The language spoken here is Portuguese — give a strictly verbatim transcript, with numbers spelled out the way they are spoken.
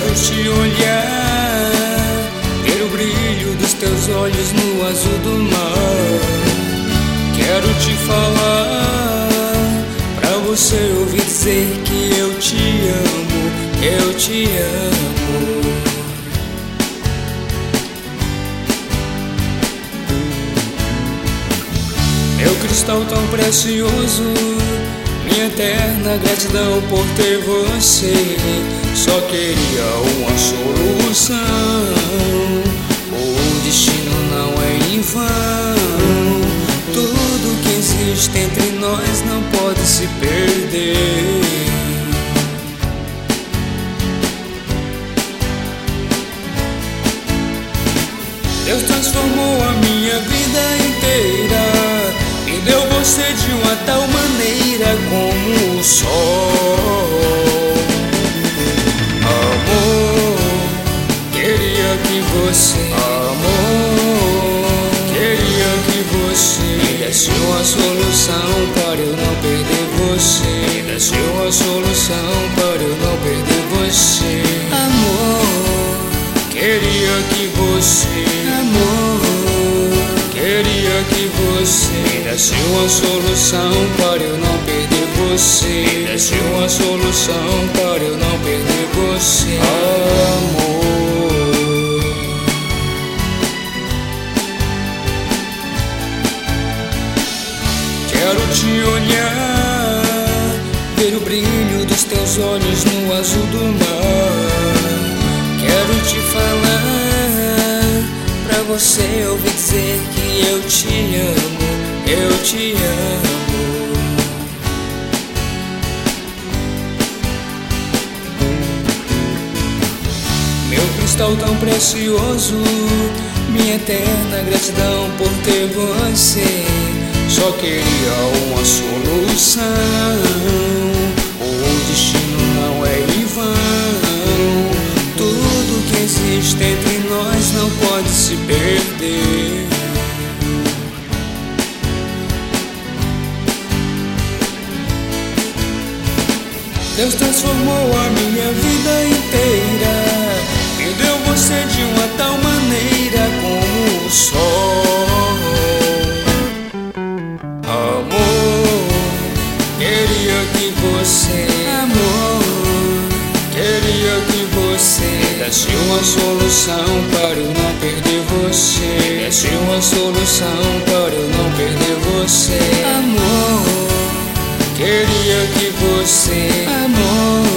Quero te olhar, ver o brilho dos teus olhos no azul do mar. Quero te falar, pra você ouvir dizer que eu te amo, eu te amo. Meu cristal tão precioso, minha eterna gratidão por ter você. Só queria uma solução, o destino não é em vão. Tudo que existe entre nós não pode se perder. Deus transformou a minha vida inteira, me deu você de uma tal maneira como o sol. Amor, queria que você, amor, queria que você me desse uma solução para eu não perder você. Me desse uma solução para eu não perder você. Amor, queria que você, amor, queria que você me desse uma solução para eu não perder você. Me desse uma solução para eu não perder você. Amor, quero te olhar, ver o brilho dos teus olhos no azul do mar. Quero te falar, pra você ouvir dizer que eu te amo, eu te amo. Meu cristal tão precioso, minha eterna gratidão por ter você. Só queria uma solução, o destino não é em vão. Tudo que existe entre nós não pode se perder. Deus transformou a minha vida inteira, me deu você de uma tal maneira como o sol. Amor, queria que você, amor, queria que você me desse uma solução para eu não perder você. Me desse uma solução para eu não perder você. Amor, queria que você, amor,